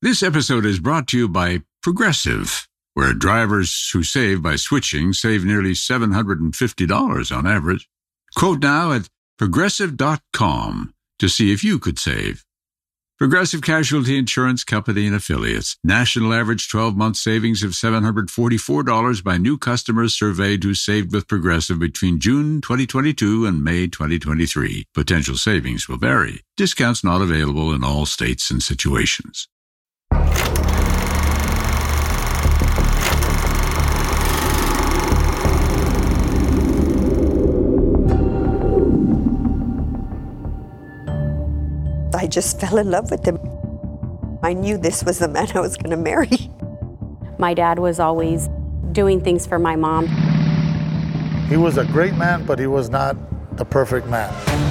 This episode is brought to you by Progressive, where drivers who save by switching save nearly $750 on average. Quote now at Progressive.com to see if you could save. Progressive Casualty Insurance Company and Affiliates. National average 12-month savings of $744 by new customers surveyed who saved with Progressive between June 2022 and May 2023. Potential savings will vary. Discounts not available in all states and situations. I just fell in love with him. I knew this was the man I was going to marry. My dad was always doing things for my mom. He was a great man, but he was not the perfect man.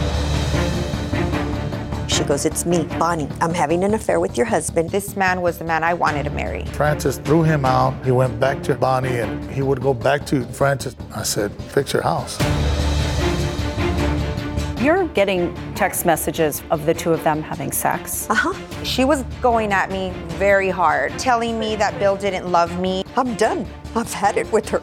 She goes, "It's me, Bonnie. I'm having an affair with your husband." This man was the man I wanted to marry. Francis threw him out. He went back to Bonnie, and he would go back to Francis. I said, "Fix your house." You're getting text messages of the two of them having sex. She was going at me very hard, telling me that Bill didn't love me. I'm done. I've had it with her.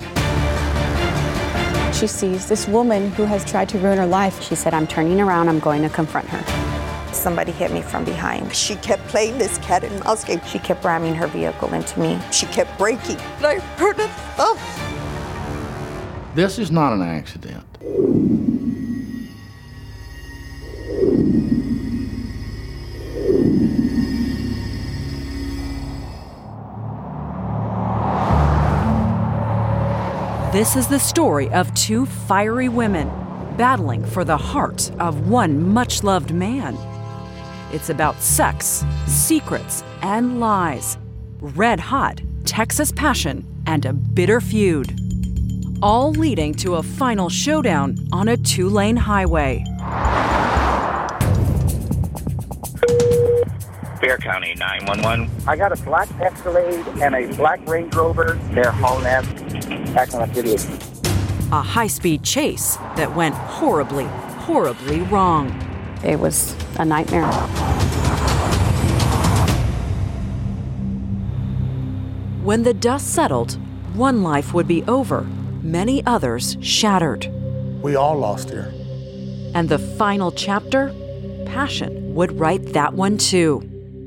She sees this woman who has tried to ruin her life. She said, "I'm turning around, I'm going to confront her." Somebody hit me from behind. She kept playing this cat and mouse game. She kept ramming her vehicle into me. She kept braking. And I heard a thump. This is not an accident. This is the story of two fiery women battling for the heart of one much-loved man. It's about sex, secrets, and lies, red-hot Texas passion, and a bitter feud, all leading to a final showdown on a two-lane highway. Bexar County 911. I got a black Escalade and a black Range Rover. They're hauling ass back on the city. A high-speed chase that went horribly, horribly wrong. It was a nightmare. When the dust settled, one life would be over, many others shattered. We all lost here. And the final chapter, passion would write that one too.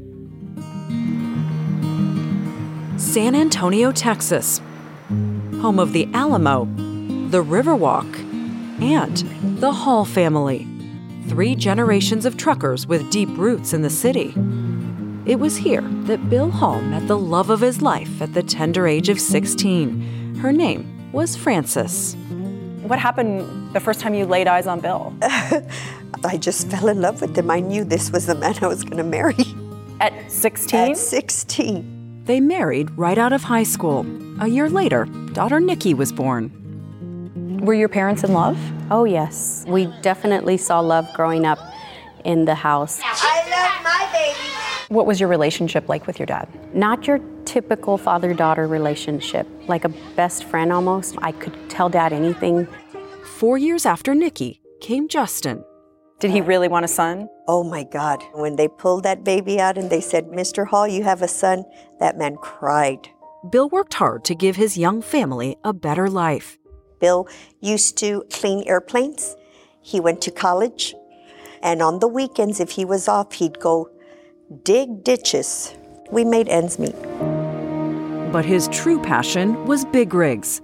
San Antonio, Texas, home of the Alamo, the Riverwalk, and the Hall family. 3 generations of truckers with deep roots in the city. It was here that Bill Hall met the love of his life at the tender age of 16. Her name was Frances. What happened the first time you laid eyes on Bill? I just fell in love with him. I knew this was the man I was going to marry. At 16? At 16. They married right out of high school. A year later, daughter Nikki was born. Were your parents in love? Oh, yes. We definitely saw love growing up in the house. I love my baby. What was your relationship like with your dad? Not your typical father-daughter relationship, like a best friend almost. I could tell Dad anything. 4 years after Nikki came Justin. Did he really want a son? Oh my God. When they pulled that baby out and they said, "Mr. Hall, you have a son," that man cried. Bill worked hard to give his young family a better life. Bill used to clean airplanes. He went to college. And on the weekends, if he was off, he'd go dig ditches. We made ends meet. But his true passion was big rigs.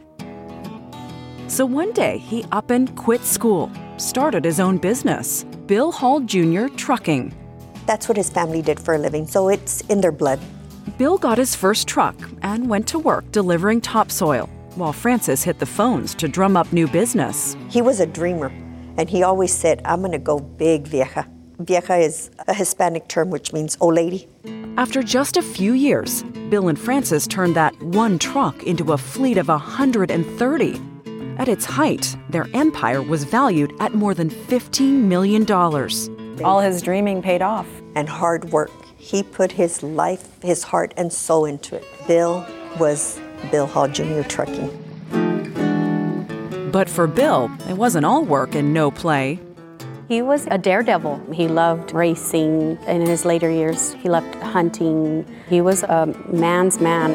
So one day, he up and quit school, started his own business, Bill Hall Jr. Trucking. That's what his family did for a living, so it's in their blood. Bill got his first truck and went to work delivering topsoil, while Frances hit the phones to drum up new business. He was a dreamer, and he always said, "I'm going to go big, vieja." Vieja is a Hispanic term which means old lady. After just a few years, Bill and Frances turned that one truck into a fleet of 130. At its height, their empire was valued at more than $15 million. All his dreaming paid off. And hard work. He put his life, his heart, and soul into it. Bill was Bill Hall Jr. Trucking. But for Bill, it wasn't all work and no play. He was a daredevil. He loved racing. In his later years, he loved hunting. He was a man's man.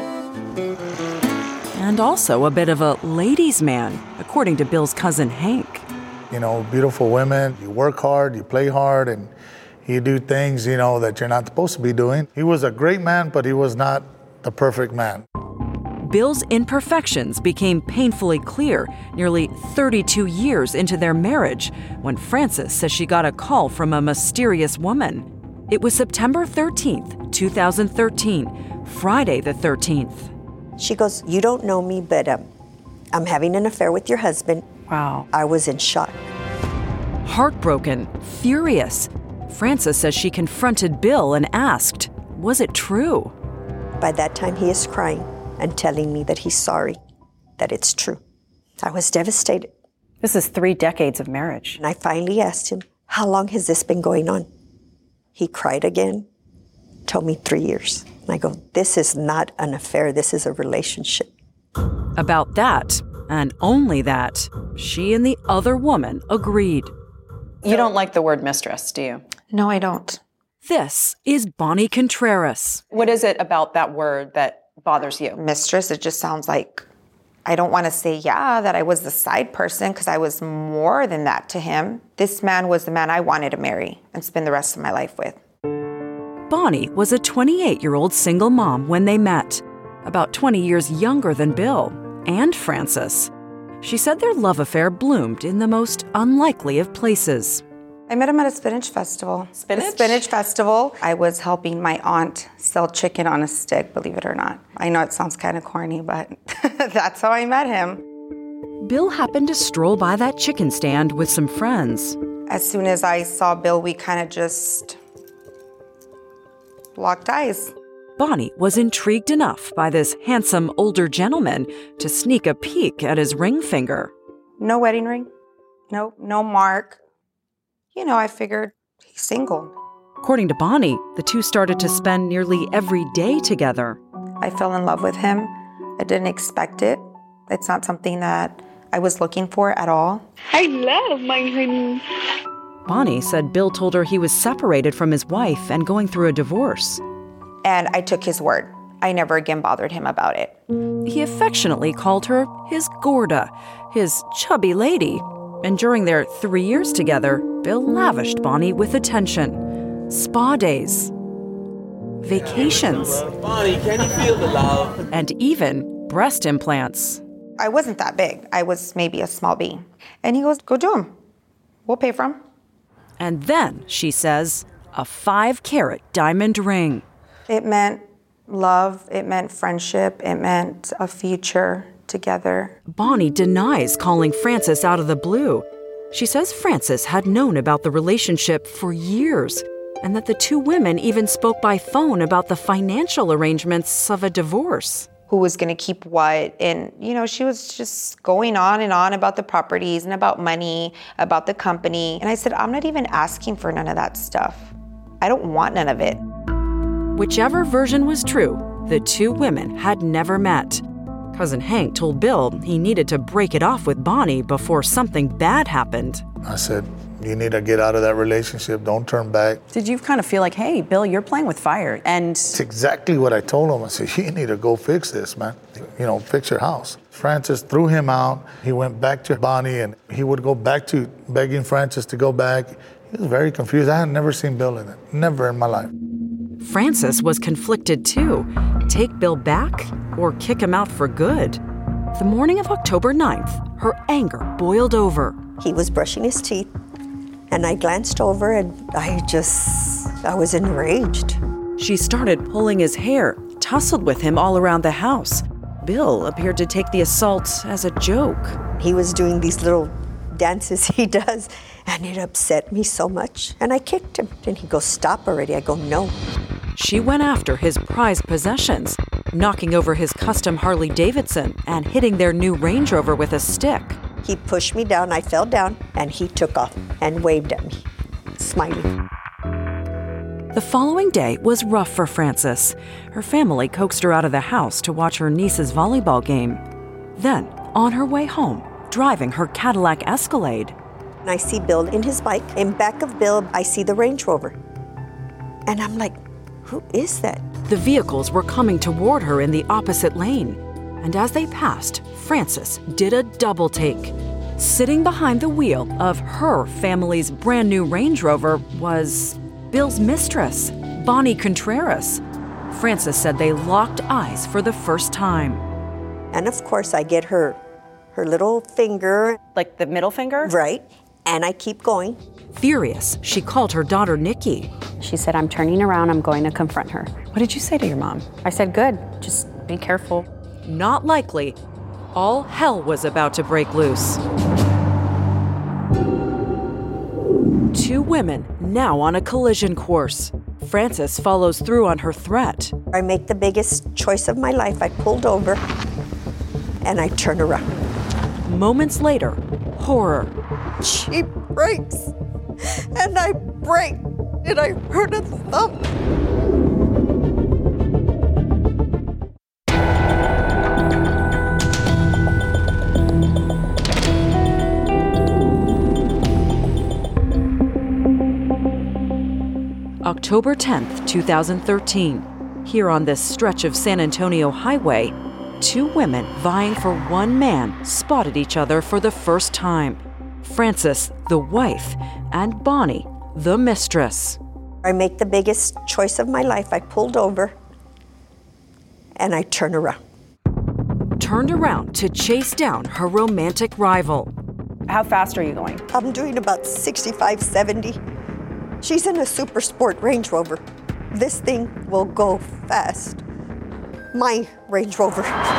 And also a bit of a ladies' man, according to Bill's cousin Hank. You know, beautiful women, you work hard, you play hard, and you do things, you know, that you're not supposed to be doing. He was a great man, but he was not the perfect man. Bill's imperfections became painfully clear nearly 32 years into their marriage when Frances says she got a call from a mysterious woman. It was September 13th, 2013, Friday the 13th. She goes, "You don't know me, but I'm having an affair with your husband." Wow. I was in shock. Heartbroken, furious, Frances says she confronted Bill and asked, was it true? By that time, he is crying and telling me that he's sorry, that it's true. I was devastated. This is 3 decades of marriage. And I finally asked him, "How long has this been going on?" He cried again, told me 3 years. And I go, "This is not an affair, this is a relationship." About that, and only that, she and the other woman agreed. You don't like the word mistress, do you? No, I don't. This is Bonnie Contreras. What is it about that word that bothers you? Mistress, it just sounds like, I don't want to say, that I was the side person, because I was more than that to him. This man was the man I wanted to marry and spend the rest of my life with. Bonnie was a 28-year-old single mom when they met, about 20 years younger than Bill and Frances. She said their love affair bloomed in the most unlikely of places. I met him at a spinach festival. Spinach? A spinach festival. I was helping my aunt sell chicken on a stick, believe it or not. I know it sounds kind of corny, but that's how I met him. Bill happened to stroll by that chicken stand with some friends. As soon as I saw Bill, we kind of just locked eyes. Bonnie was intrigued enough by this handsome older gentleman to sneak a peek at his ring finger. No wedding ring. No mark. You know, I figured he's single. According to Bonnie, the two started to spend nearly every day together. I fell in love with him. I didn't expect it. It's not something that I was looking for at all. I love my honey. Bonnie said Bill told her he was separated from his wife and going through a divorce. And I took his word. I never again bothered him about it. He affectionately called her his Gorda, his chubby lady. And during their 3 years together, Bill lavished Bonnie with attention. Spa days, vacations, Bonnie, can you feel the love? And even breast implants. I wasn't that big. I was maybe a small B. And he goes, "Go do them. We'll pay for them." And then, she says, a 5-carat diamond ring. It meant love. It meant friendship. It meant a future together. Bonnie denies calling Frances out of the blue. She says Frances had known about the relationship for years and that the two women even spoke by phone about the financial arrangements of a divorce. Who was going to keep what? And, she was just going on and on about the properties and about money, about the company. And I said, I'm not even asking for none of that stuff. I don't want none of it. Whichever version was true, the two women had never met. Cousin Hank told Bill he needed to break it off with Bonnie before something bad happened. I said, you need to get out of that relationship. Don't turn back. Did you kind of feel like, hey, Bill, you're playing with fire? And it's exactly what I told him. I said, you need to go fix this, man. Fix your house. Frances threw him out. He went back to Bonnie, and he would go back to begging Frances to go back. He was very confused. I had never seen Bill in that. Never in my life. Frances was conflicted too. Take Bill back or kick him out for good? The morning of October 9th, her anger boiled over. He was brushing his teeth, and I glanced over, and I was enraged. She started pulling his hair, tussled with him all around the house. Bill appeared to take the assault as a joke. He was doing these little dances he does, and it upset me so much. And I kicked him, and he goes, "Stop already." I go, "No." She went after his prized possessions, knocking over his custom Harley Davidson and hitting their new Range Rover with a stick. He pushed me down, I fell down, and he took off and waved at me, smiling. The following day was rough for Frances. Her family coaxed her out of the house to watch her niece's volleyball game. Then, on her way home, driving her Cadillac Escalade, And I see Bill in his bike. In back of Bill, I see the Range Rover. And I'm like, who is that? The vehicles were coming toward her in the opposite lane. And as they passed, Frances did a double take. Sitting behind the wheel of her family's brand new Range Rover was Bill's mistress, Bonnie Contreras. Frances said they locked eyes for the first time. And of course, I get her little finger. Like the middle finger? Right. And I keep going. Furious, she called her daughter Nikki. She said, I'm turning around, I'm going to confront her. What did you say to your mom? I said, good, just be careful. Not likely. All hell was about to break loose. Two women now on a collision course. Frances follows through on her threat. I make the biggest choice of my life. I pulled over and I turn around. Moments later, horror. She brakes and I brake and I heard a thump. October 10th, 2013. Here on this stretch of San Antonio Highway, two women vying for one man spotted each other for the first time. Frances, the wife, and Bonnie, the mistress. I make the biggest choice of my life. I pulled over and I turn around. Turned around to chase down her romantic rival. How fast are you going? I'm doing about 65, 70. She's in a super sport Range Rover. This thing will go fast. My Range Rover.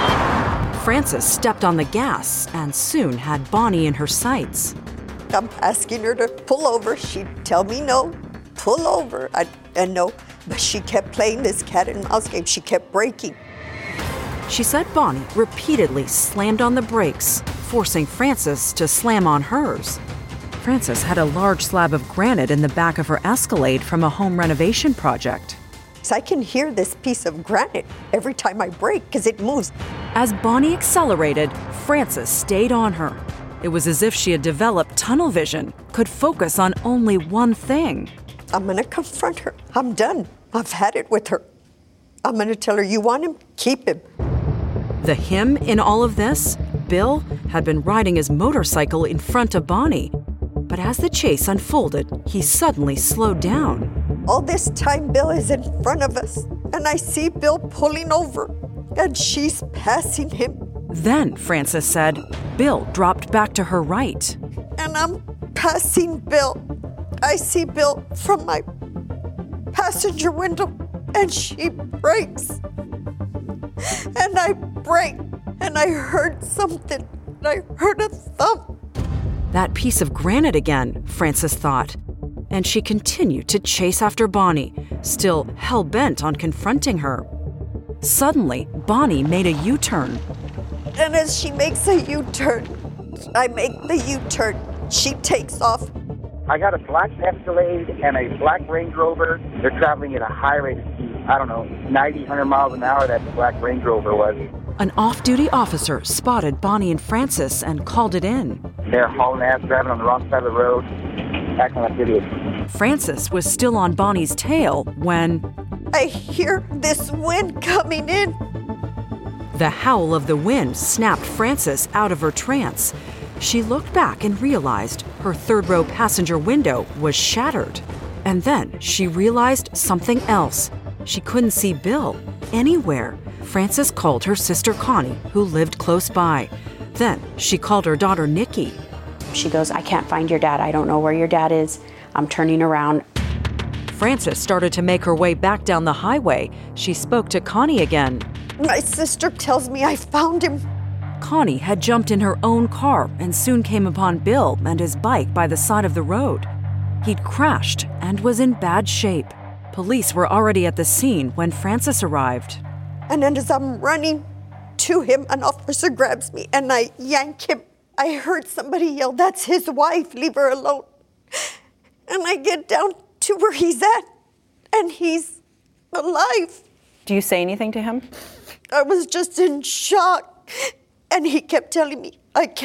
Frances stepped on the gas and soon had Bonnie in her sights. I'm asking her to pull over. She'd tell me no, pull over, and no. But she kept playing this cat and mouse game. She kept braking. She said Bonnie repeatedly slammed on the brakes, forcing Frances to slam on hers. Frances had a large slab of granite in the back of her Escalade from a home renovation project. So I can hear this piece of granite every time I brake because it moves. As Bonnie accelerated, Frances stayed on her. It was as if she had developed tunnel vision, could focus on only one thing. I'm going to confront her. I'm done. I've had it with her. I'm going to tell her, you want him? Keep him. The him in all of this? Bill had been riding his motorcycle in front of Bonnie. But as the chase unfolded, he suddenly slowed down. All this time, Bill is in front of us, and I see Bill pulling over, and she's passing him. Then, Frances said, Bill dropped back to her right. And I'm passing Bill. I see Bill from my passenger window, and she brakes. And I brake, and I heard something. I heard a thump. That piece of granite again, Frances thought. And she continued to chase after Bonnie, still hell-bent on confronting her. Suddenly, Bonnie made a U-turn. And as she makes a U-turn, I make the U-turn. She takes off. I got a black Escalade and a black Range Rover. They're traveling at a high rate of speed. I don't know, 90, 100 miles an hour that black Range Rover was. An off-duty officer spotted Bonnie and Frances and called it in. They're hauling ass, driving on the wrong side of the road, acting like idiots. Frances was still on Bonnie's tail when I hear this wind coming in. The howl of the wind snapped Frances out of her trance. She looked back and realized her third-row passenger window was shattered. And then she realized something else. She couldn't see Bill anywhere. Frances called her sister Connie, who lived close by. Then she called her daughter Nikki. She goes, I can't find your dad. I don't know where your dad is. I'm turning around. Frances started to make her way back down the highway. She spoke to Connie again. My sister tells me I found him. Connie had jumped in her own car and soon came upon Bill and his bike by the side of the road. He'd crashed and was in bad shape. Police were already at the scene when Frances arrived. And then as I'm running to him, an officer grabs me and I yank him. I heard somebody yell, that's his wife, leave her alone. And I get down to where he's at, and he's alive. Do you say anything to him? I was just in shock. And he kept telling me, I can't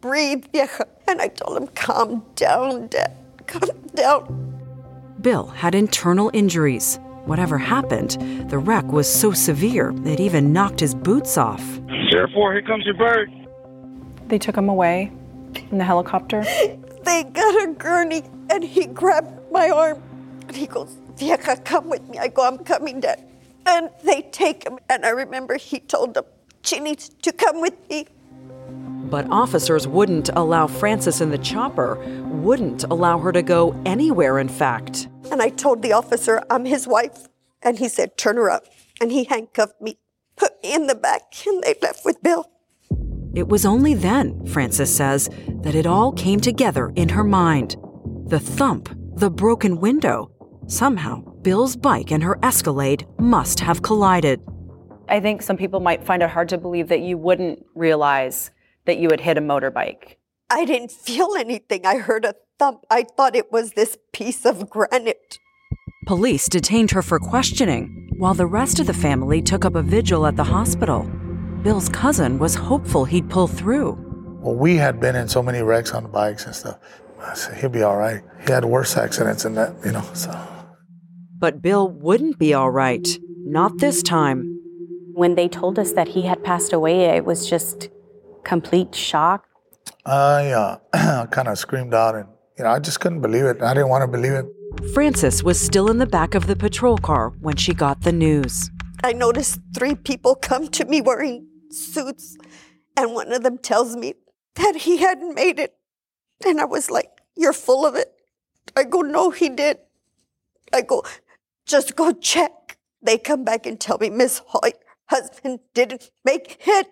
breathe, vieja. And I told him, calm down, Dad, calm down. Bill had internal injuries. Whatever happened, the wreck was so severe it even knocked his boots off. Sheriff 4, here comes your bird. They took him away in the helicopter. They got a gurney, and he grabbed my arm. And he goes, vieja, come with me. I go, I'm coming, Dad. And they take him, and I remember he told them, she needs to come with me. But officers wouldn't allow Frances in the chopper, wouldn't allow her to go anywhere, in fact. And I told the officer, I'm his wife. And he said, turn her up. And he handcuffed me, put me in the back, and they left with Bill. It was only then, Frances says, that it all came together in her mind. The thump, the broken window. Somehow, Bill's bike and her Escalade must have collided. I think some people might find it hard to believe that you wouldn't realize that you had hit a motorbike. I didn't feel anything. I heard a thump. I thought it was this piece of granite. Police detained her for questioning, while the rest of the family took up a vigil at the hospital. Bill's cousin was hopeful he'd pull through. Well, we had been in so many wrecks on the bikes and stuff. I said, he'll be all right. He had worse accidents than that, so. But Bill wouldn't be all right. Not this time. When they told us that he had passed away, it was just complete shock. I kind of screamed out, and I just couldn't believe it. I didn't want to believe it. Frances was still in the back of the patrol car when she got the news. I noticed 3 people come to me wearing suits, and one of them tells me that he hadn't made it. And I was like, you're full of it. I go, no, he did. I go, just go check. They come back and tell me, Miss Hall, your husband didn't make it.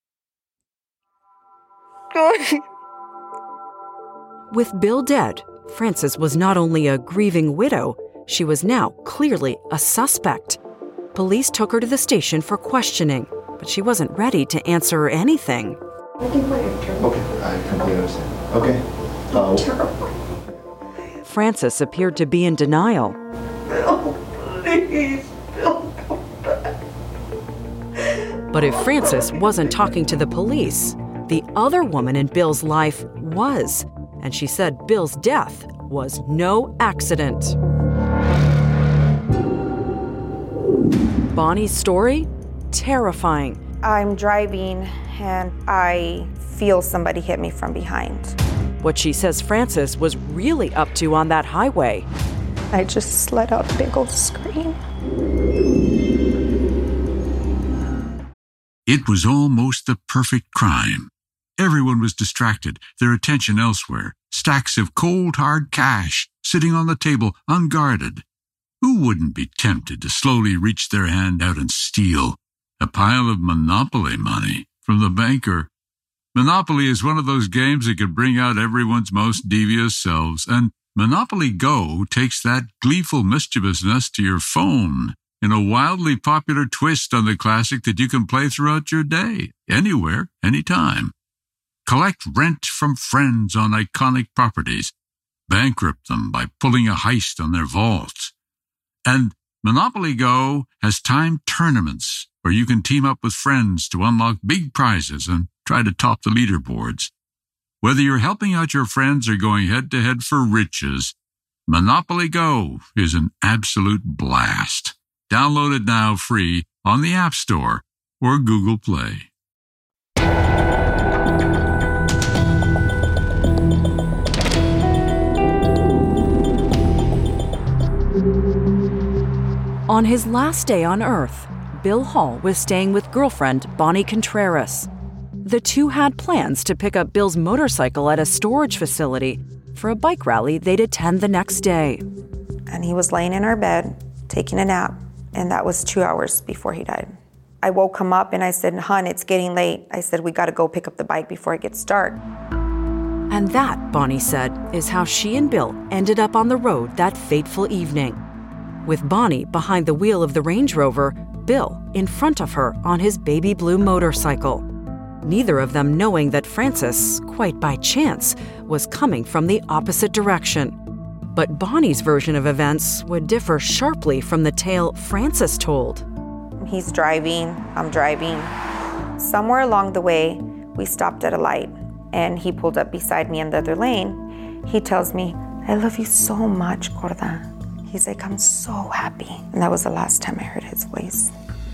With Bill dead, Frances was not only a grieving widow, she was now clearly a suspect. Police took her to the station for questioning, but she wasn't ready to answer anything. Okay, I completely understand. Okay. Frances appeared to be in denial. Bill, please, Bill, come back. But if Frances wasn't talking to the police, the other woman in Bill's life was, and she said Bill's death was no accident. Bonnie's story? Terrifying. I'm driving and I feel somebody hit me from behind. What she says Frances was really up to on that highway. I just let out a big old scream. It was almost the perfect crime. Everyone was distracted, their attention elsewhere. Stacks of cold, hard cash sitting on the table, unguarded. Who wouldn't be tempted to slowly reach their hand out and steal a pile of Monopoly money from the banker? Monopoly is one of those games that can bring out everyone's most devious selves, and Monopoly Go takes that gleeful mischievousness to your phone in a wildly popular twist on the classic that you can play throughout your day, anywhere, anytime. Collect rent from friends on iconic properties. Bankrupt them by pulling a heist on their vaults. And Monopoly Go has timed tournaments where you can team up with friends to unlock big prizes and try to top the leaderboards. Whether you're helping out your friends or going head-to-head for riches, Monopoly Go is an absolute blast. Download it now free on the App Store or Google Play. On his last day on Earth, Bill Hall was staying with girlfriend Bonnie Contreras. The two had plans to pick up Bill's motorcycle at a storage facility for a bike rally they'd attend the next day. And he was laying in our bed, taking a nap, and that was 2 hours before he died. I woke him up and I said, "Hon, it's getting late." I said, "We got to go pick up the bike before it gets dark." And that, Bonnie said, is how she and Bill ended up on the road that fateful evening. With Bonnie behind the wheel of the Range Rover, Bill in front of her on his baby blue motorcycle. Neither of them knowing that Frances, quite by chance, was coming from the opposite direction. But Bonnie's version of events would differ sharply from the tale Frances told. He's driving, I'm driving. Somewhere along the way, we stopped at a light, and he pulled up beside me in the other lane. He tells me, "I love you so much, Gorda." He's like, "I'm so happy." And that was the last time I heard his voice.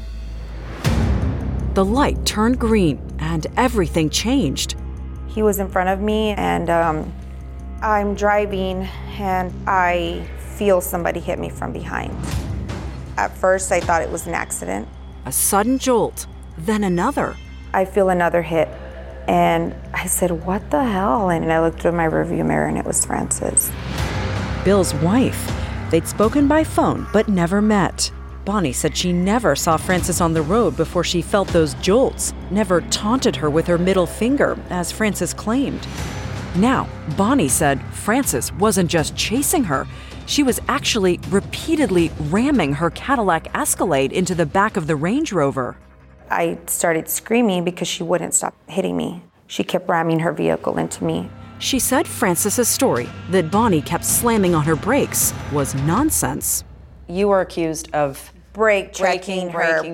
The light turned green and everything changed. He was in front of me, and I'm driving, and I feel somebody hit me from behind. At first, I thought it was an accident. A sudden jolt, then another. I feel another hit, and I said, "What the hell?" And I looked in my rearview mirror, and it was Frances. Bill's wife. They'd spoken by phone, but never met. Bonnie said she never saw Frances on the road before she felt those jolts, never taunted her with her middle finger, as Frances claimed. Now, Bonnie said Frances wasn't just chasing her, she was actually repeatedly ramming her Cadillac Escalade into the back of the Range Rover. I started screaming because she wouldn't stop hitting me. She kept ramming her vehicle into me. She said Frances's story, that Bonnie kept slamming on her brakes, was nonsense. You were accused of brake checking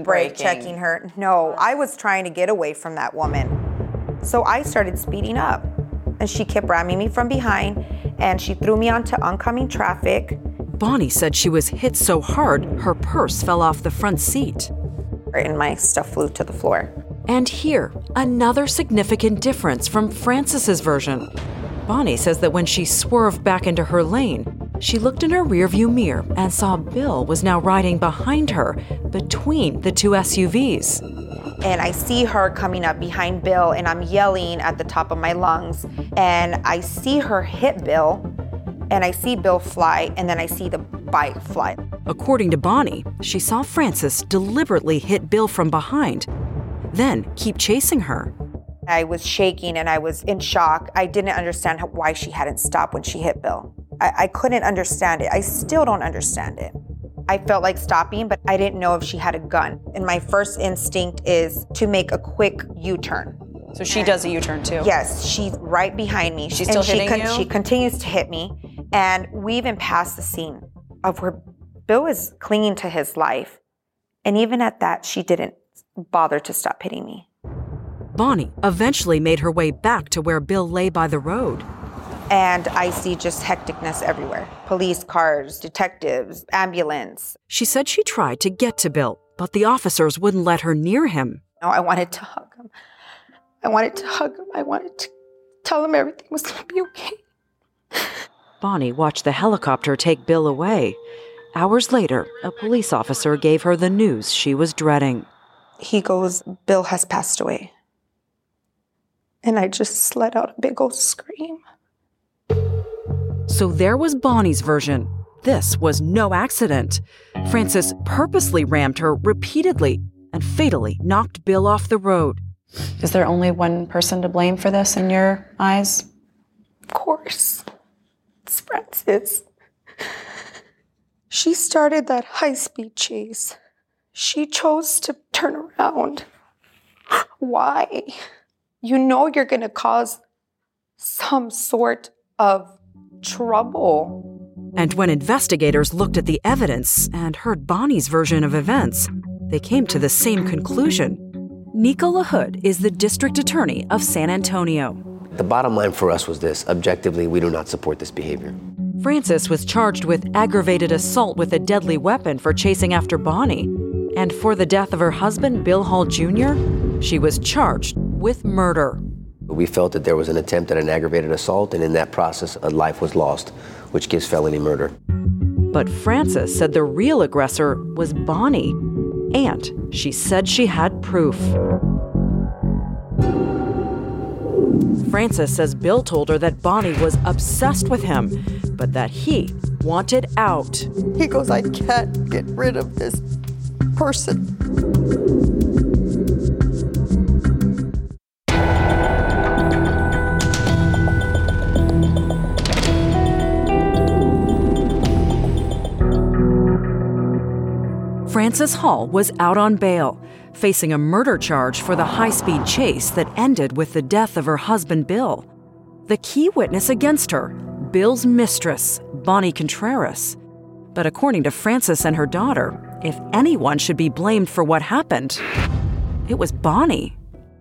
her. No, I was trying to get away from that woman. So I started speeding up, and she kept ramming me from behind, and she threw me onto oncoming traffic. Bonnie said she was hit so hard, her purse fell off the front seat. And my stuff flew to the floor. And here, another significant difference from Frances's version. Bonnie says that when she swerved back into her lane, she looked in her rearview mirror and saw Bill was now riding behind her, between the two SUVs. And I see her coming up behind Bill, and I'm yelling at the top of my lungs. And I see her hit Bill, and I see Bill fly, and then I see the bike fly. According to Bonnie, she saw Frances deliberately hit Bill from behind, then keep chasing her. I was shaking and I was in shock. I didn't understand why she hadn't stopped when she hit Bill. I couldn't understand it. I still don't understand it. I felt like stopping, but I didn't know if she had a gun. And my first instinct is to make a quick U-turn. So she does a U-turn too? Yes, she's right behind me. She's still hitting you? She continues to hit me. And we even passed the scene of where Bill is clinging to his life. And even at that, she didn't bother to stop hitting me. Bonnie eventually made her way back to where Bill lay by the road. And I see just hecticness everywhere. Police cars, detectives, ambulance. She said she tried to get to Bill, but the officers wouldn't let her near him. No, I wanted to hug him. I wanted to tell him everything was going to be okay. Bonnie watched the helicopter take Bill away. Hours later, a police officer gave her the news she was dreading. He goes, "Bill has passed away." And I just let out a big old scream. So there was Bonnie's version. This was no accident. Frances purposely rammed her repeatedly and fatally knocked Bill off the road. Is there only one person to blame for this in your eyes? Of course. It's Frances. She started that high-speed chase. She chose to turn around. Why? You know you're going to cause some sort of trouble. And when investigators looked at the evidence and heard Bonnie's version of events, they came to the same conclusion. Nika LaHood is the district attorney of San Antonio. The bottom line for us was this: objectively, we do not support this behavior. Frances was charged with aggravated assault with a deadly weapon for chasing after Bonnie. And for the death of her husband, Bill Hall Jr., she was charged with murder. We felt that there was an attempt at an aggravated assault, and in that process, a life was lost, which gives felony murder. But Frances said the real aggressor was Bonnie, and she said she had proof. Frances says Bill told her that Bonnie was obsessed with him, but that he wanted out. He goes, "I can't get rid of this person." Frances Hall was out on bail, facing a murder charge for the high-speed chase that ended with the death of her husband, Bill. The key witness against her, Bill's mistress, Bonnie Contreras. But according to Frances and her daughter, if anyone should be blamed for what happened, it was Bonnie.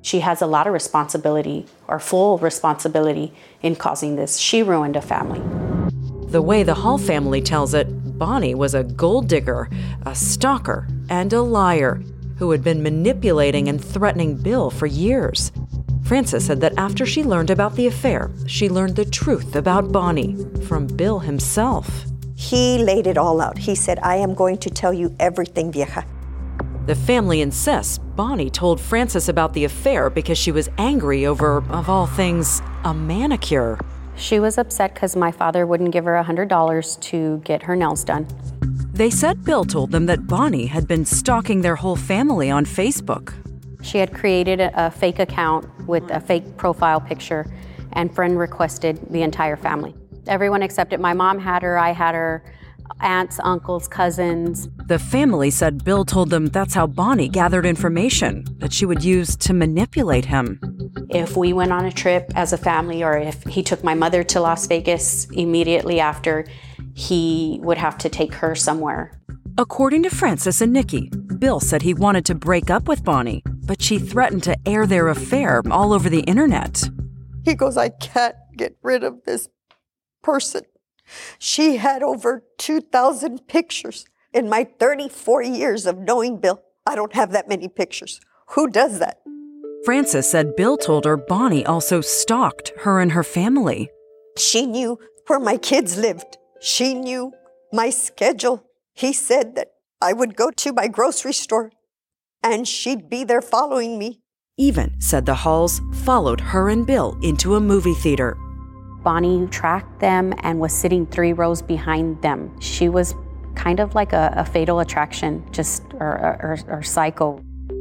She has a lot of responsibility, or full responsibility, in causing this. She ruined a family. The way the Hall family tells it, Bonnie was a gold digger, a stalker, and a liar who had been manipulating and threatening Bill for years. Frances said that after she learned about the affair, she learned the truth about Bonnie from Bill himself. He laid it all out. He said, I am going to tell you everything, vieja. The family insists Bonnie told Frances about the affair because she was angry over, of all things, a manicure. She was upset because my father wouldn't give her $100 to get her nails done. They said Bill told them that Bonnie had been stalking their whole family on Facebook. She had created a fake account with a fake profile picture, and friend requested the entire family. Everyone except it. My mom had her, I had her, aunts, uncles, cousins. The family said Bill told them that's how Bonnie gathered information that she would use to manipulate him. If we went on a trip as a family, or if he took my mother to Las Vegas immediately after, he would have to take her somewhere. According to Frances and Nikki, Bill said he wanted to break up with Bonnie, but she threatened to air their affair all over the internet. He goes, I can't get rid of this person. She had over 2,000 pictures. In my 34 years of knowing Bill, I don't have that many pictures. Who does that? Frances said Bill told her Bonnie also stalked her and her family. She knew where my kids lived. She knew my schedule. He said that I would go to my grocery store and she'd be there following me. Even said the Halls followed her and Bill into a movie theater. Bonnie tracked them and was sitting 3 rows behind them. She was kind of like a fatal attraction, or psycho.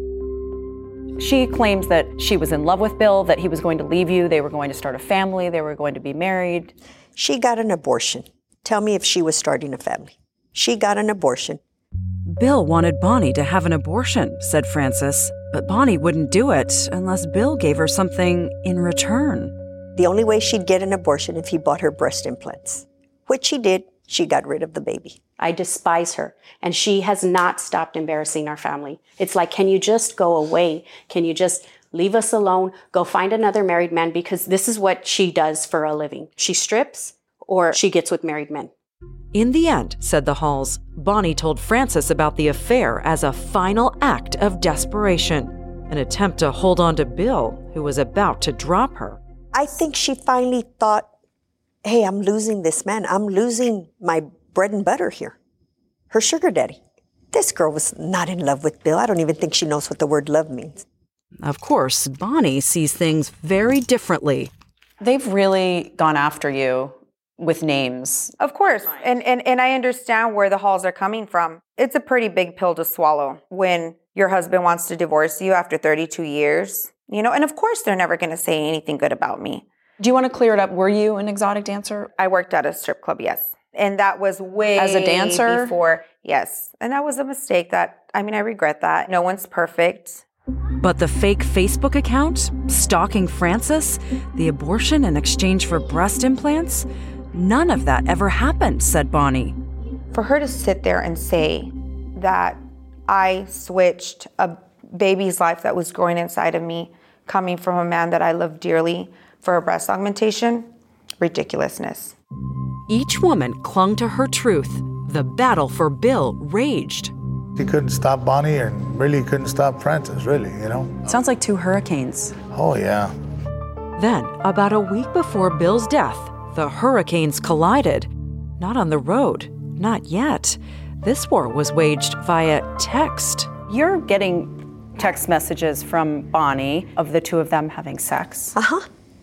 She claims that she was in love with Bill, that he was going to leave you, they were going to start a family, they were going to be married. She got an abortion. Tell me if she was starting a family. She got an abortion. Bill wanted Bonnie to have an abortion, said Frances, but Bonnie wouldn't do it unless Bill gave her something in return. The only way she'd get an abortion if he bought her breast implants, which he did. She got rid of the baby. I despise her, and she has not stopped embarrassing our family. It's like, can you just go away? Can you just leave us alone? Go find another married man, because this is what she does for a living. She strips or she gets with married men. In the end, said the Halls, Bonnie told Frances about the affair as a final act of desperation, an attempt to hold on to Bill, who was about to drop her. I think she finally thought, hey, I'm losing this man. I'm losing my bread and butter here. Her sugar daddy. This girl was not in love with Bill. I don't even think she knows what the word love means. Of course, Bonnie sees things very differently. They've really gone after you with names. Of course. And I understand where the Halls are coming from. It's a pretty big pill to swallow when your husband wants to divorce you after 32 years. You know, and of course they're never going to say anything good about me. Do you want to clear it up? Were you an exotic dancer? I worked at a strip club, yes. And that was way as a dancer before, yes. And that was a mistake I regret that. No one's perfect. But the fake Facebook account, stalking Frances, the abortion in exchange for breast implants, none of that ever happened, said Bonnie. For her to sit there and say that I switched a baby's life that was growing inside of me, coming from a man that I love dearly, for a breast augmentation, ridiculousness. Each woman clung to her truth. The battle for Bill raged. He couldn't stop Bonnie and really couldn't stop Frances, really, you know? Sounds like 2 hurricanes. Oh, yeah. Then, about a week before Bill's death, the hurricanes collided. Not on the road, not yet. This war was waged via text. You're getting text messages from Bonnie of the 2 of them having sex. Uh-huh.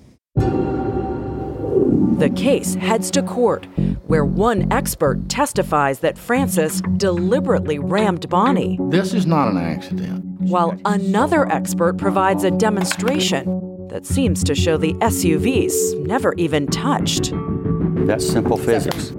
The case heads to court, where one expert testifies that Frances deliberately rammed Bonnie. This is not an accident. While another expert provides a demonstration that seems to show the SUVs never even touched. That's simple physics.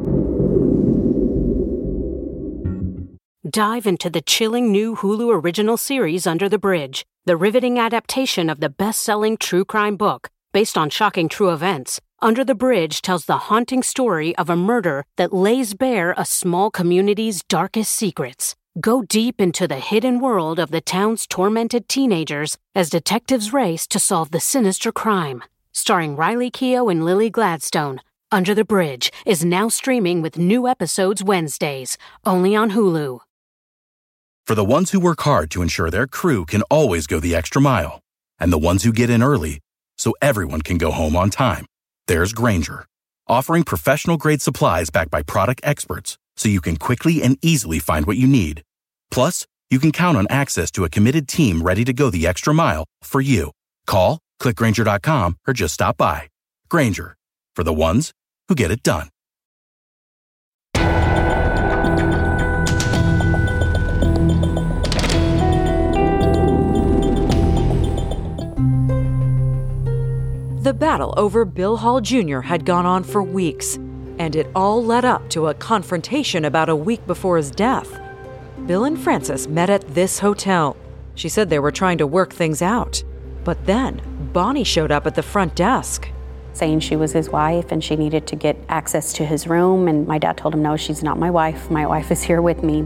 Dive into the chilling new Hulu original series Under the Bridge, the riveting adaptation of the best-selling true crime book. Based on shocking true events, Under the Bridge tells the haunting story of a murder that lays bare a small community's darkest secrets. Go deep into the hidden world of the town's tormented teenagers as detectives race to solve the sinister crime. Starring Riley Keough and Lily Gladstone, Under the Bridge is now streaming with new episodes Wednesdays, only on Hulu. For the ones who work hard to ensure their crew can always go the extra mile, and the ones who get in early so everyone can go home on time, there's Grainger, offering professional-grade supplies backed by product experts so you can quickly and easily find what you need. Plus, you can count on access to a committed team ready to go the extra mile for you. Call, click Grainger.com, or just stop by. Grainger, for the ones who get it done. The battle over Bill Hall Jr. had gone on for weeks, and it all led up to a confrontation about a week before his death. Bill and Frances met at this hotel. She said they were trying to work things out. But then, Bonnie showed up at the front desk. Saying she was his wife and she needed to get access to his room, and my dad told him, no, she's not my wife. My wife is here with me.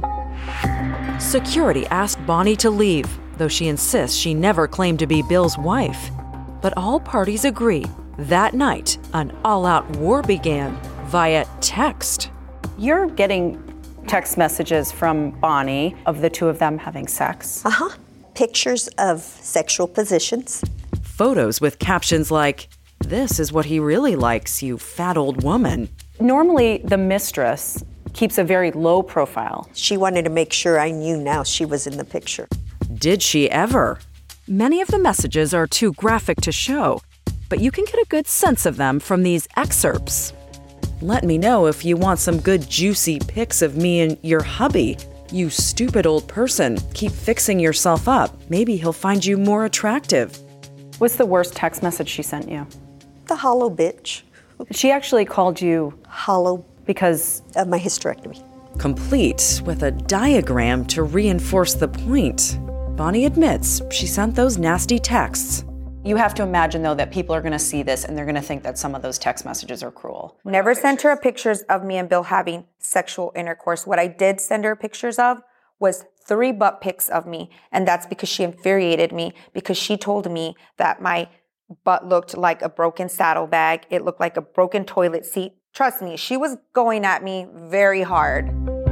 Security asked Bonnie to leave, though she insists she never claimed to be Bill's wife. But all parties agree that night, an all-out war began via text. You're getting text messages from Bonnie of the two of them having sex. Pictures of sexual positions. Photos with captions like, "This is what he really likes, you fat old woman." Normally, the mistress keeps a very low profile. She wanted to make sure I knew now she was in the picture. Did she ever? Many of the messages are too graphic to show, but you can get a good sense of them from these excerpts. "Let me know if you want some good juicy pics of me and your hubby. You stupid old person, keep fixing yourself up. Maybe he'll find you more attractive." What's the worst text message she sent you? The hollow bitch. She actually called you hollow because of my hysterectomy. Complete with a diagram to reinforce the point. Bonnie admits she sent those nasty texts. You have to imagine, though, that people are going to see this and they're going to think that some of those text messages are cruel. Never sent her pictures of me and Bill having sexual intercourse. What I did send her pictures of was 3 butt pics of me. And that's because she infuriated me, because she told me that my butt looked like a broken saddlebag. It looked like a broken toilet seat. Trust me, she was going at me very hard.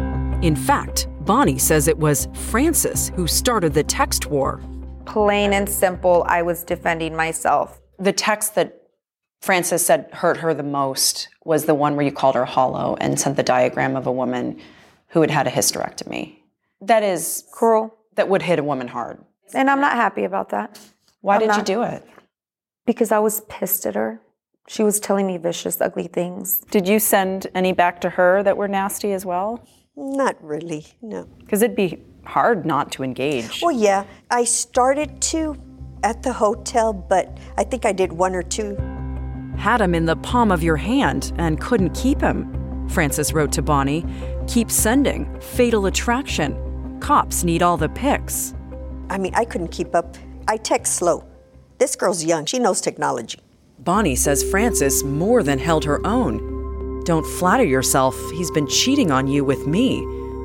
In fact, Bonnie says it was Frances who started the text war. Plain and simple, I was defending myself. The text that Frances said hurt her the most was the one where you called her hollow and sent the diagram of a woman who had had a hysterectomy. That is cruel. That would hit a woman hard. And I'm not happy about that. Why did you do it? Because I was pissed at her. She was telling me vicious, ugly things. Did you send any back to her that were nasty as well? Not really, no. Because it'd be hard not to engage. Well, yeah, I started to at the hotel, but I think I did 1 or 2. Had him in the palm of your hand and couldn't keep him, Frances wrote to Bonnie. Keep sending. Fatal attraction. Cops need all the pics. I mean, I couldn't keep up. I text slow. This girl's young. She knows technology. Bonnie says Frances more than held her own. Don't flatter yourself. He's been cheating on you with me.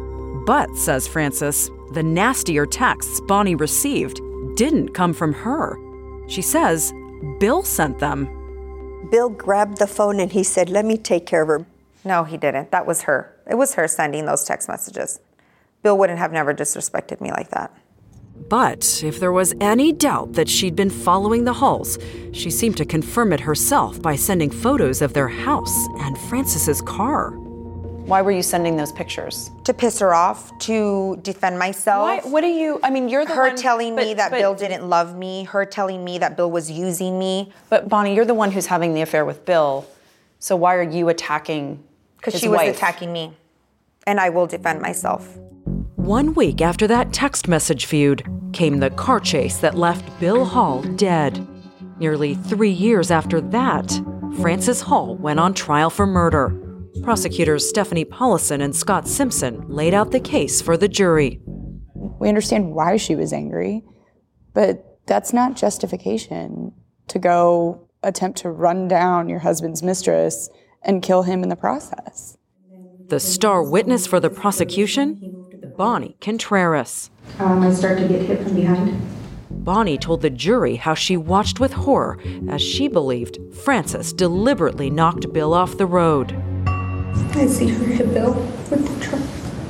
But, says Frances, the nastier texts Bonnie received didn't come from her. She says Bill sent them. Bill grabbed the phone and he said, "Let me take care of her." No, he didn't. That was her. It was her sending those text messages. Bill wouldn't have never disrespected me like that. But if there was any doubt that she'd been following the Halls, she seemed to confirm it herself by sending photos of their house and Frances's car. Why were you sending those pictures? To piss her off, to defend myself. Why? What do you, I mean, you're the one. Her telling me that Bill didn't love me, her telling me that Bill was using me. But Bonnie, you're the one who's having the affair with Bill, so why are you attacking his wife? Because she was attacking me, and I will defend myself. 1 week after that text message feud came the car chase that left Bill Hall dead. Nearly 3 years after that, Frances Hall went on trial for murder. Prosecutors Stephanie Paulison and Scott Simpson laid out the case for the jury. We understand why she was angry, but that's not justification to go attempt to run down your husband's mistress and kill him in the process. The star witness for the prosecution? Bonnie Contreras. I start to get hit from behind. Bonnie told the jury how she watched with horror as she believed Frances deliberately knocked Bill off the road. I see her hit Bill with the truck.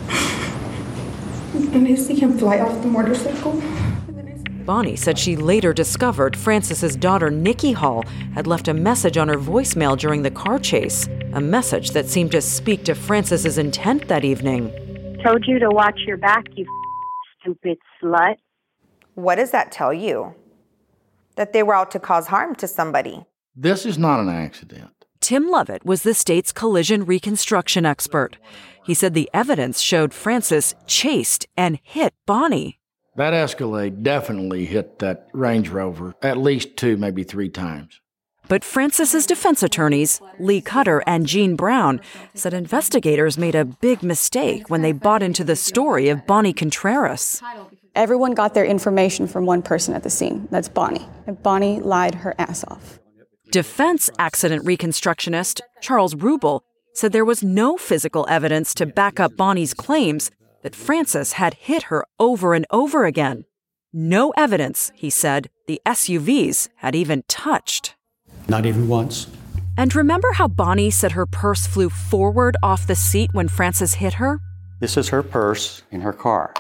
And I see him fly off the motorcycle. Bonnie said she later discovered Frances's daughter, Nikki Hall, had left a message on her voicemail during the car chase, a message that seemed to speak to Frances's intent that evening. Told you to watch your back, you stupid slut. What does that tell you? That they were out to cause harm to somebody. This is not an accident. Tim Lovett was the state's collision reconstruction expert. He said the evidence showed Frances chased and hit Bonnie. That Escalade definitely hit that Range Rover at least 2, maybe 3 times. But Frances's defense attorneys, Lee Cutter and Gene Brown, said investigators made a big mistake when they bought into the story of Bonnie Contreras. Everyone got their information from one person at the scene. That's Bonnie. And Bonnie lied her ass off. Defense accident reconstructionist Charles Rubel said there was no physical evidence to back up Bonnie's claims that Frances had hit her over and over again. No evidence, he said, the SUVs had even touched. Not even once. And remember how Bonnie said her purse flew forward off the seat when Frances hit her? This is her purse in her car.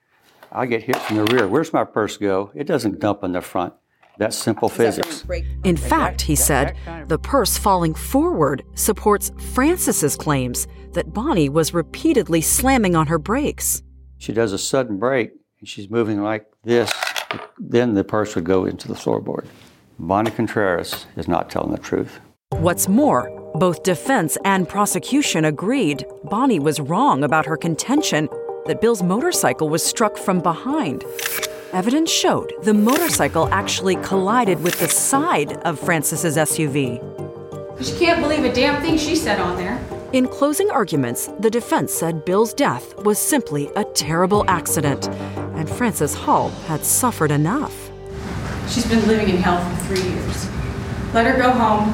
I get hit from the rear. Where's my purse go? It doesn't dump in the front. That's simple physics. In fact, he said, the purse falling forward supports Frances's claims that Bonnie was repeatedly slamming on her brakes. She does a sudden brake, and she's moving like this. Then the purse would go into the floorboard. Bonnie Contreras is not telling the truth. What's more, both defense and prosecution agreed Bonnie was wrong about her contention that Bill's motorcycle was struck from behind. Evidence showed the motorcycle actually collided with the side of Frances's SUV. She can't believe a damn thing she said on there. In closing arguments, the defense said Bill's death was simply a terrible accident, and Frances Hall had suffered enough. She's been living in hell for 3 years. Let her go home.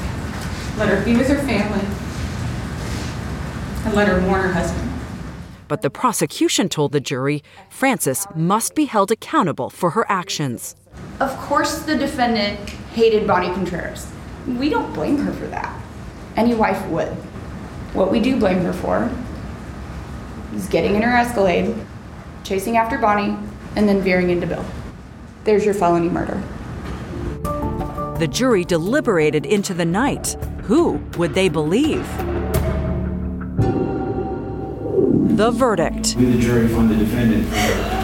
Let her be with her family. And let her mourn her husband. But the prosecution told the jury Frances must be held accountable for her actions. Of course the defendant hated Bonnie Contreras. We don't blame her for that. Any wife would. What we do blame her for is getting in her Escalade, chasing after Bonnie, and then veering into Bill. There's your felony murder. The jury deliberated into the night. Who would they believe? The verdict. We, the jury, find the defendant guilty.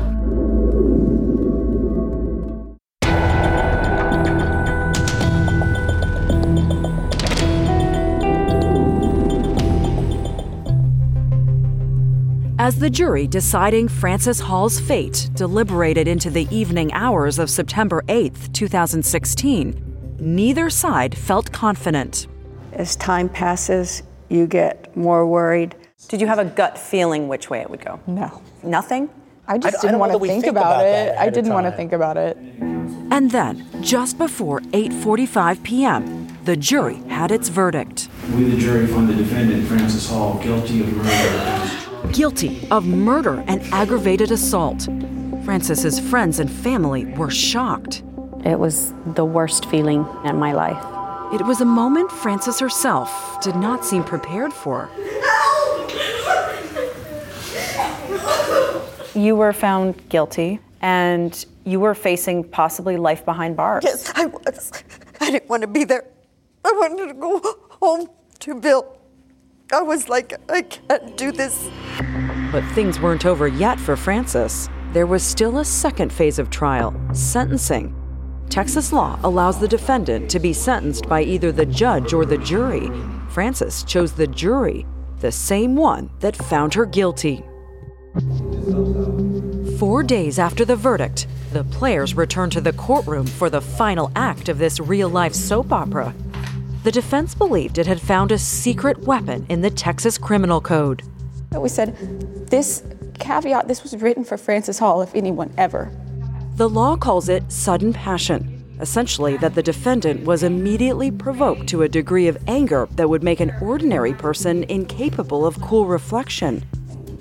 As the jury deciding Frances Hall's fate deliberated into the evening hours of September 8th, 2016, neither side felt confident. As time passes, you get more worried. Did you have a gut feeling which way it would go? No. Nothing? I just didn't want to think about it. I didn't want to think about it. And then, just before 8:45 p.m., the jury had its verdict. We, the jury, find the defendant, Frances Hall, guilty of murder. Guilty of murder and aggravated assault. Frances's friends and family were shocked. It was the worst feeling in my life. It was a moment Frances herself did not seem prepared for. You were found guilty, and you were facing possibly life behind bars. Yes, I was. I didn't want to be there. I wanted to go home to Bill. I was like, I can't do this. But things weren't over yet for Frances. There was still a second phase of trial, sentencing. Texas law allows the defendant to be sentenced by either the judge or the jury. Frances chose the jury, the same one that found her guilty. 4 days after the verdict, the players returned to the courtroom for the final act of this real-life soap opera. The defense believed it had found a secret weapon in the Texas Criminal Code. We said, this caveat, this was written for Frances Hall, if anyone ever. The law calls it sudden passion, essentially that the defendant was immediately provoked to a degree of anger that would make an ordinary person incapable of cool reflection.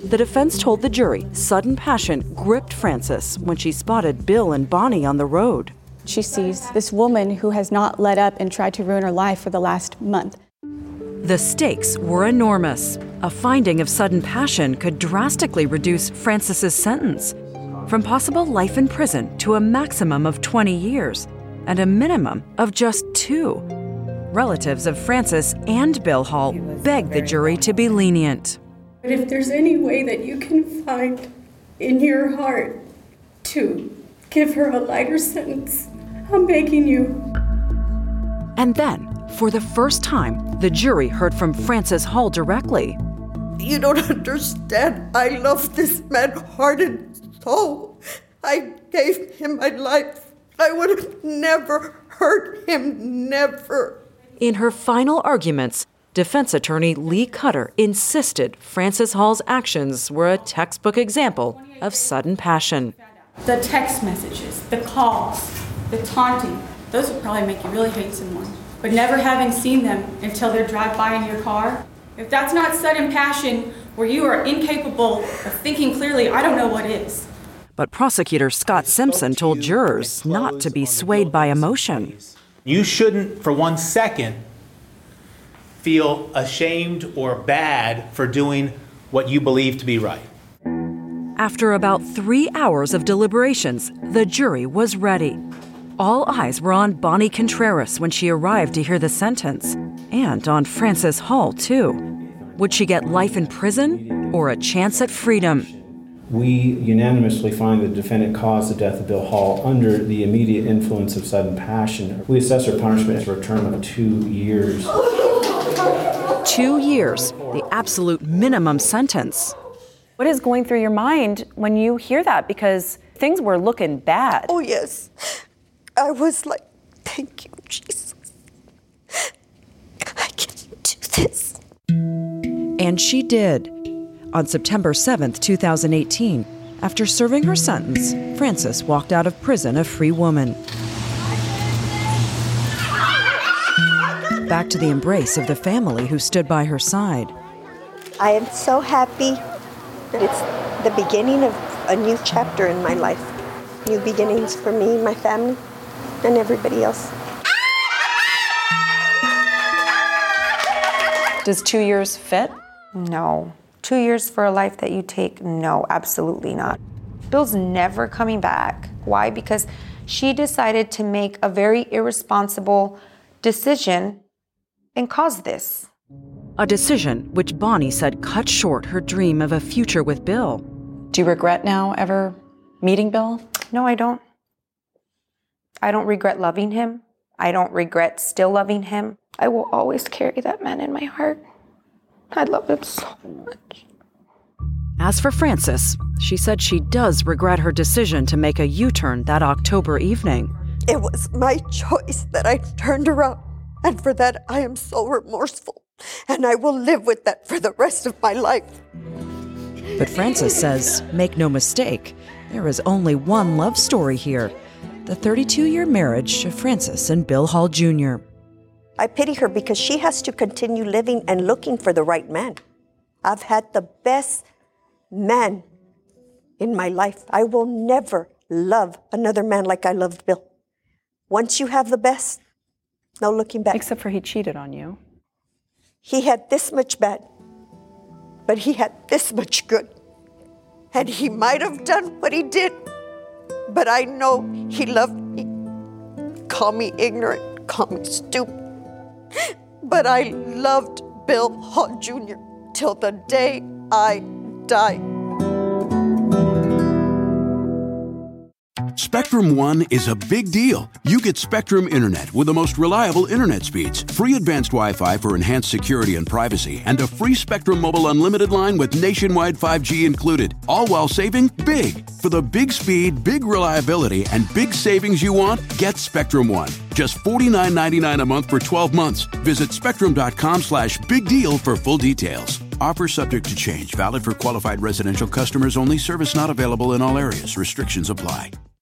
The defense told the jury sudden passion gripped Frances when she spotted Bill and Bonnie on the road. She sees this woman who has not let up and tried to ruin her life for the last month. The stakes were enormous. A finding of sudden passion could drastically reduce Frances's sentence from possible life in prison to a maximum of 20 years and a minimum of just 2. Relatives of Frances and Bill Hall begged the jury to be lenient. But if there's any way that you can find in your heart to give her a lighter sentence, I'm begging you. And then, for the first time, the jury heard from Frances Hall directly. You don't understand. I love this man heart and soul. I gave him my life. I would have never hurt him, never. In her final arguments, defense attorney Lee Cutter insisted Frances Hall's actions were a textbook example of sudden passion. The text messages, the calls, the taunting, those would probably make you really hate someone. But never having seen them until they drive by in your car, if that's not sudden passion where you are incapable of thinking clearly, I don't know what is. But prosecutor Scott Simpson told jurors not to be swayed by emotion. You shouldn't, for 1 second, feel ashamed or bad for doing what you believe to be right. After about 3 hours of deliberations, the jury was ready. All eyes were on Bonnie Contreras when she arrived to hear the sentence, and on Frances Hall, too. Would she get life in prison or a chance at freedom? We unanimously find the defendant caused the death of Bill Hall under the immediate influence of sudden passion. We assess her punishment for a term of 2 years. 2 years, the absolute minimum sentence. What is going through your mind when you hear that? Because things were looking bad. Oh, yes. I was like, thank you, Jesus. I can do this. And she did. On September 7th, 2018, after serving her sentence, Frances walked out of prison a free woman. Back to the embrace of the family who stood by her side. I am so happy that it's the beginning of a new chapter in my life. New beginnings for me, my family, and everybody else. Does 2 years fit? No. 2 years for a life that you take? No, absolutely not. Bill's never coming back. Why? Because she decided to make a very irresponsible decision and cause this. A decision which Bonnie said cut short her dream of a future with Bill. Do you regret now ever meeting Bill? No, I don't. I don't regret loving him. I don't regret still loving him. I will always carry that man in my heart. I love him so much. As for Frances, she said she does regret her decision to make a U-turn that October evening. It was my choice that I turned around, and for that I am so remorseful, and I will live with that for the rest of my life. But Frances says, make no mistake, there is only one love story here, the 32-year marriage of Frances and Bill Hall Jr. I pity her because she has to continue living and looking for the right man. I've had the best man in my life. I will never love another man like I loved Bill. Once you have the best, no looking back. Except for he cheated on you. He had this much bad, but he had this much good. And he might have done what he did, but I know he loved me. Call me ignorant, call me stupid. But I loved Bill Hall Jr. till the day I die. Spectrum One is a big deal. You get Spectrum Internet with the most reliable internet speeds, free advanced Wi-Fi for enhanced security and privacy, and a free Spectrum Mobile Unlimited line with nationwide 5G included, all while saving big. For the big speed, big reliability, and big savings you want, get Spectrum One. Just $49.99 a month for 12 months. Visit spectrum.com/big deal for full details. Offer subject to change. Valid for qualified residential customers only. Service not available in all areas. Restrictions apply.